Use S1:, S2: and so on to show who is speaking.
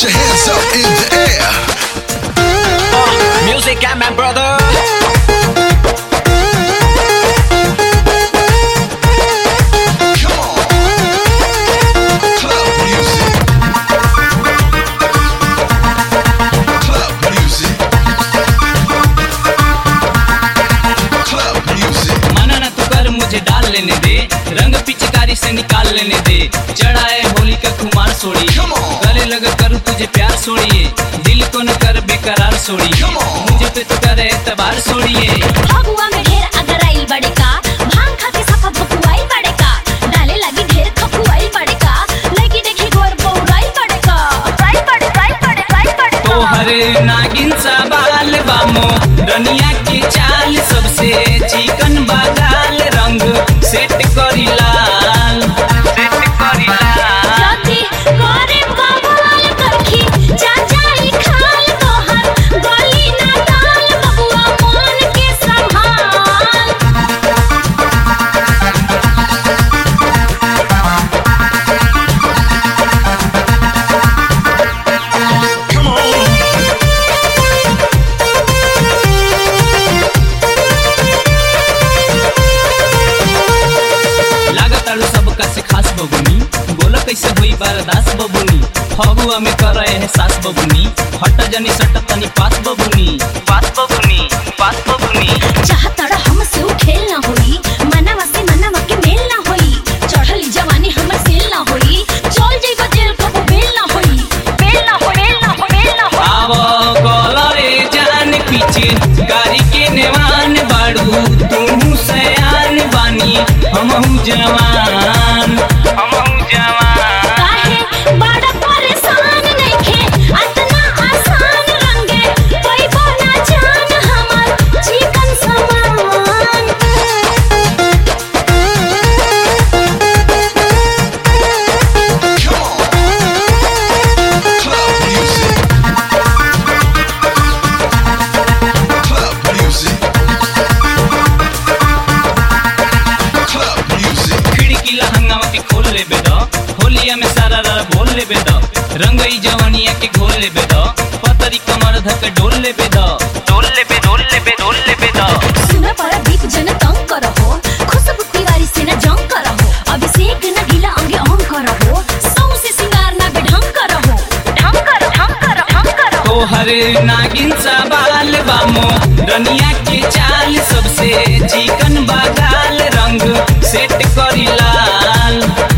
S1: Put your hands up in the air.
S2: Music and my brother.
S1: Come on. Club music. Club music. Club music.
S3: मना ना तू कर मुझे डाल लेने दे, रंग पिचकारी से निकाल लेने दे। चढ़ाए होली का खुमार सोड़ी,
S1: Come on.
S3: गले लगा करूँ तुझे प्यार सोड़िए, दिल को न कर बेकरार सोड़ी,
S1: Come on.
S3: मुझे पे तो करे एतबार सोड़िए।
S4: फगुआ में ढेर अगर आइल बड़का, भांग खा के सफा बकुआइल बड़का, डाले लगी ढेर खपुआइल बड़का, लगी देखी गोर बौराइल बड़का,
S3: तो हरे नागिन सा बाल बामो, दुनिया की चाल सबसे चिकन बागाल, रंग सेट करी लाल, सेट करी लाल।
S4: जाती गोरे बवाल करखी, जा जाई खाल तोहर, गोली ना डाल बबुआ मान के संभाल।
S1: Come on.
S3: लागताड़ू सबका से खास बबुनी, बोला कैसे हुई बर्दाश्त बबुनी, फगुआ में कर एहसास बबुनी, हट जनी सट तनी पास बबुनी, पास बबुनी, पास बबुनी।
S4: चाहतड़ा हमसे उ खेल ना होई, मनवा से मनवा के मेल ना होई, चढ़ली जवानी हमर सेल ना होई, चल जइबा जेल कबो बेल ना होई, बेल ना हो, बेल ना हो, बेल ना हो।
S3: आव कलरे जान पीछे गाड़ी के नेवान बाड़ू, तू सयान बानी हमहू जवान, हमहू जवान।
S4: काहे बड़ा परेशान नइखे, अतना आसान रंगे, पैबो ना जान हमर चिकन समान।
S1: Come on. Club music. Club music. Club music.
S3: खिड़की लहंगावा के खोल ले बेदा, होलिया में सारा रारा बोल ले बेदा, रंगई जवानिया के घोल ले बेदा, पतरी कमर धक डोल ले बेदा, डोल ले बे, डोल ले बे, डोल ले बेदा।
S4: सुना पड़ा दीप जन तंग करहो, खुशबू तिवारी से न जंग करहो, अभिषेक न ढीला अंगे ऑन करहो, सौ से सिंगार ना बेढंग करहो, ढंग करो, ढंग करो, ढंग करो।
S3: तो हरे नागिन सा बाल बामो, दुनिया की चाल सबसे चिकन बागाल, रंग सेट करी लाल।